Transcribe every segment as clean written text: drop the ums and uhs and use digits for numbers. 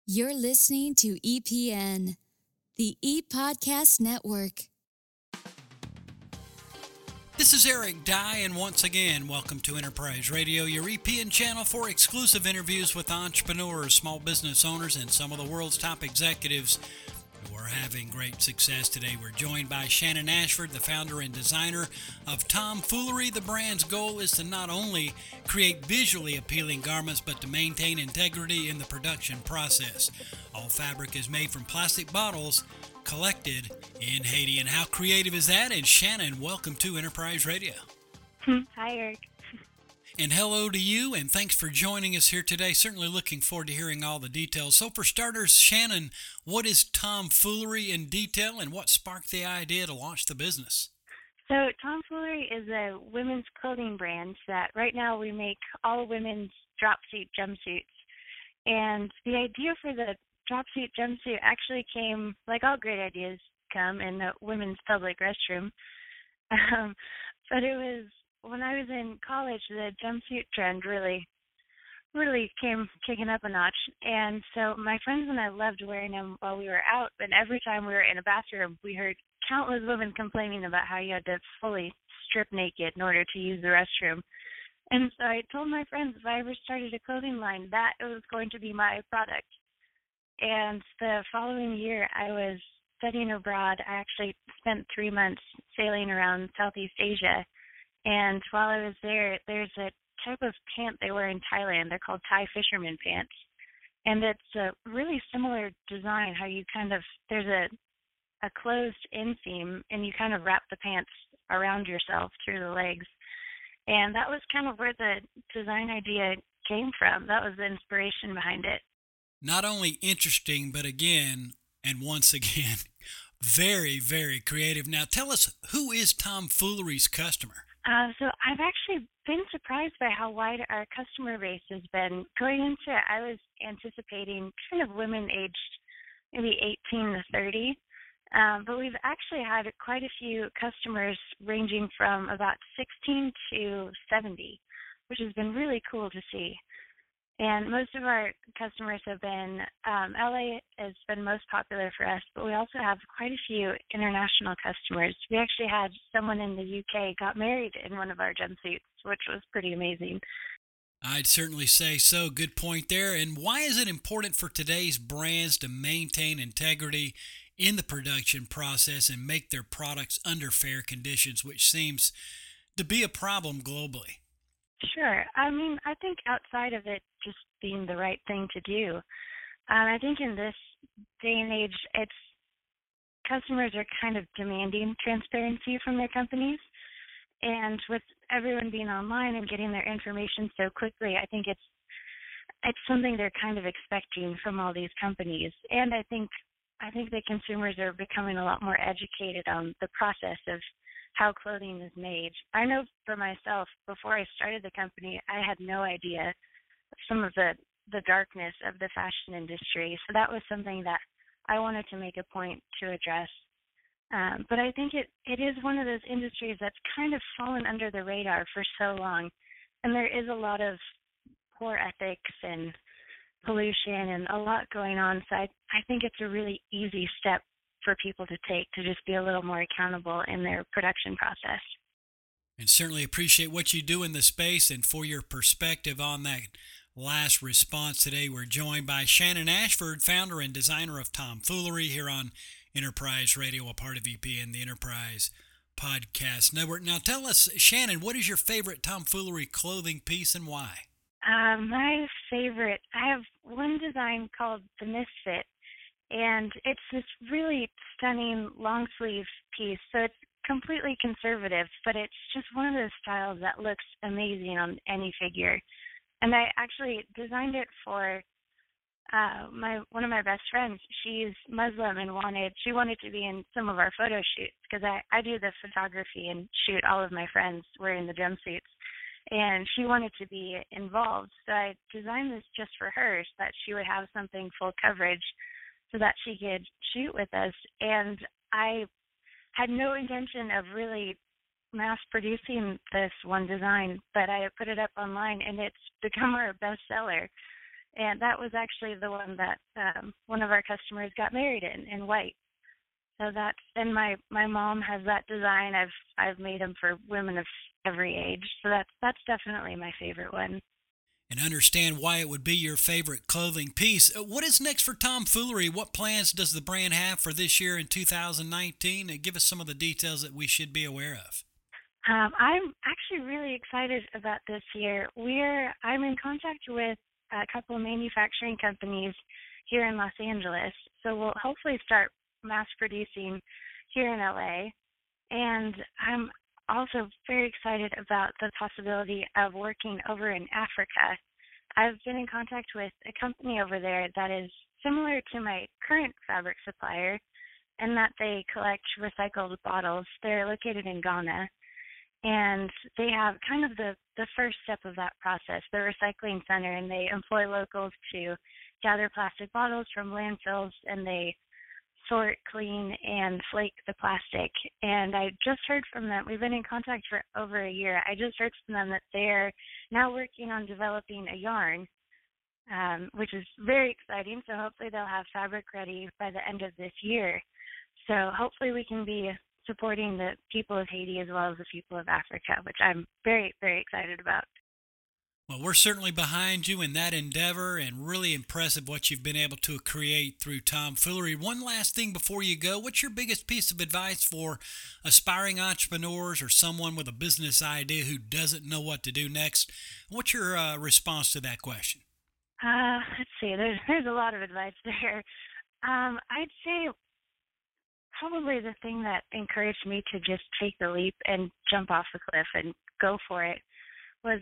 You're listening to EPN, the ePodcast Network. This is Eric Dye, and once again, welcome to Enterprise Radio, your EPN channel for exclusive interviews with entrepreneurs, small business owners, and some of the world's top executives who are having great success today. We're joined by Shannon Ashford, the founder and designer of Tomfoolery. The brand's goal is to not only create visually appealing garments, but to maintain integrity in the production process. All fabric is made from plastic bottles collected in Haiti. And how creative is that? And Shannon, welcome to Enterprise Radio. Hi, Eric. And hello to you, and thanks for joining us here today. Certainly looking forward to hearing all the details. So for starters, Shannon, what is Tomfoolery in detail, and what sparked the idea to launch the business? So Tomfoolery is a women's clothing brand that right now we make all women's drop suit jumpsuits. And the idea for the drop suit jumpsuit actually came, like all great ideas come, in the women's public restroom. But it was when I was in college, the jumpsuit trend really came kicking up a notch. And so my friends and I loved wearing them while we were out. And every time we were in a bathroom, we heard countless women complaining about how you had to fully strip naked in order to use the restroom. And so I told my friends if I ever started a clothing line, that it was going to be my product. And the following year, I was studying abroad. I actually spent 3 months sailing around Southeast Asia. And while I was there, there's a type of pant they wear in Thailand. They're called Thai fisherman pants. And it's a really similar design, how you there's a closed inseam, and you kind of wrap the pants around yourself through the legs. And that was kind of where the design idea came from. That was the inspiration behind it. Not only interesting, but again, and once again, very, very creative. Now tell us, who is Tomfoolery's customer? So I've actually been surprised by how wide our customer base has been. Going into it, I was anticipating kind of women aged maybe 18 to 30. But we've actually had quite a few customers ranging from about 16 to 70, which has been really cool to see. And most of our customers have been, LA has been most popular for us, but we also have quite a few international customers. We actually had someone in the UK got married in one of our jumpsuits, which was pretty amazing. I'd certainly say so. Good point there. And why is it important for today's brands to maintain integrity in the production process and make their products under fair conditions, which seems to be a problem globally? Sure. I mean, I think outside of it just being the right thing to do, I think in this day and age, customers are kind of demanding transparency from their companies. And with everyone being online and getting their information so quickly, I think it's something they're kind of expecting from all these companies. And I think the consumers are becoming a lot more educated on the process of how clothing is made. I know for myself, before I started the company, I had no idea some of the darkness of the fashion industry. So that was something that I wanted to make a point to address. But I think it is one of those industries that's kind of fallen under the radar for so long. And there is a lot of poor ethics and pollution and a lot going on. So I think it's a really easy step for people to take to just be a little more accountable in their production process. And certainly appreciate what you do in the space, and for your perspective on that last response today. We're joined by Shannon Ashford, founder and designer of Tomfoolery, here on Enterprise Radio, a part of EPN, the Enterprise Podcast Network. Now tell us, Shannon, what is your favorite Tomfoolery clothing piece and why? My favorite, I have one design called the Misfit, and it's this really stunning long sleeve piece. So it's completely conservative, but it's just one of those styles that looks amazing on any figure. And I actually designed it for one of my best friends. She's Muslim and she wanted to be in some of our photo shoots, because I do the photography and shoot all of my friends wearing the jumpsuits. And she wanted to be involved. So I designed this just for her, so that she would have something full coverage so that she could shoot with us. And I had no intention of really mass producing this one design, but I put it up online and it's become our bestseller. and that was actually the one that one of our customers got married in white. So and my mom has that design. I've made them for women of every age. So that's definitely my favorite one. And understand why it would be your favorite clothing piece. What is next for Tomfoolery? What plans does the brand have for this year in 2019? Give us some of the details that we should be aware of. I'm actually really excited about this year. I'm in contact with a couple of manufacturing companies here in Los Angeles, so we'll hopefully start mass producing here in LA. And I'm also very excited about the possibility of working over in Africa. I've been in contact with a company over there that is similar to my current fabric supplier, in that they collect recycled bottles. They're located in Ghana, and they have kind of the first step of that process, the recycling center, and they employ locals to gather plastic bottles from landfills, and they sort, clean, and flake the plastic. And I just heard from them. We've been in contact for over a year. I just heard from them that they're now working on developing a yarn, which is very exciting. So hopefully they'll have fabric ready by the end of this year. So hopefully we can be supporting the people of Haiti as well as the people of Africa, which I'm very, very excited about. Well, we're certainly behind you in that endeavor, and really impressive what you've been able to create through Tomfoolery. One last thing before you go, what's your biggest piece of advice for aspiring entrepreneurs or someone with a business idea who doesn't know what to do next? What's your response to that question? Let's see, there's a lot of advice there. I'd say probably the thing that encouraged me to just take the leap and jump off the cliff and go for it was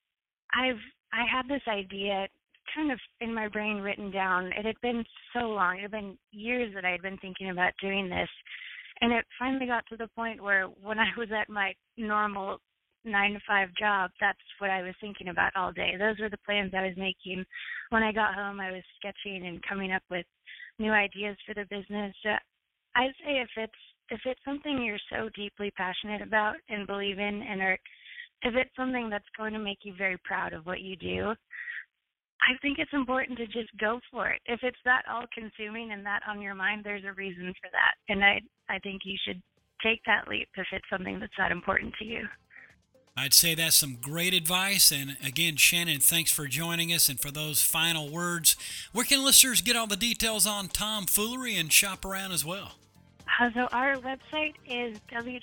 I had this idea kind of in my brain written down. It had been so long. It had been years that I had been thinking about doing this. And it finally got to the point where when I was at my normal 9-to-5 job, that's what I was thinking about all day. Those were the plans I was making. When I got home, I was sketching and coming up with new ideas for the business. I'd say if it's something you're so deeply passionate about and believe in, and if it's something that's going to make you very proud of what you do, I think it's important to just go for it. If it's that all-consuming and that on your mind, there's a reason for that. And I think you should take that leap if it's something that's that important to you. I'd say that's some great advice. And again, Shannon, thanks for joining us and for those final words. Where can listeners get all the details on Tomfoolery and shop around as well? So our website is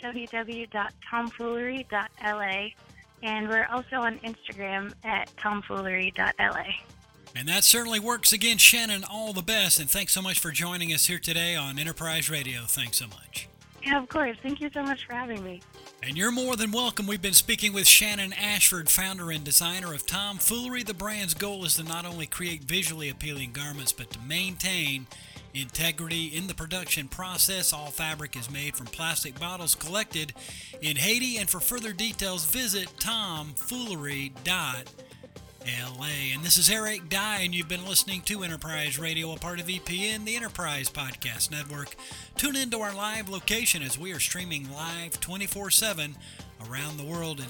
www.tomfoolery.la, and we're also on Instagram at tomfoolery.la. And that certainly works. Again, Shannon, all the best, and thanks so much for joining us here today on Enterprise Radio. Thanks so much. Yeah, of course. Thank you so much for having me. And you're more than welcome. We've been speaking with Shannon Ashford, founder and designer of Tomfoolery. The brand's goal is to not only create visually appealing garments, but to maintain integrity in the production process. All fabric is made from plastic bottles collected in Haiti. And for further details, visit tomfoolery.la. And this is Eric Dye, and you've been listening to Enterprise Radio, a part of EPN, the Enterprise Podcast Network. Tune into our live location as we are streaming live 24/7 around the world at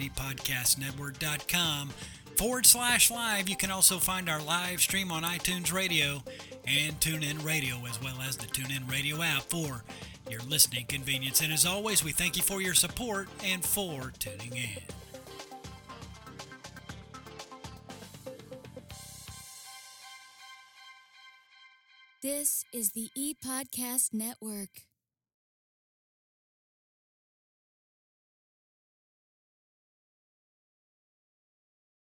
epodcastnetwork.com/live. You can also find our live stream on iTunes Radio and TuneIn Radio, as well as the TuneIn Radio app for your listening convenience. And as always, we thank you for your support and for tuning in. This is the ePodcast Network.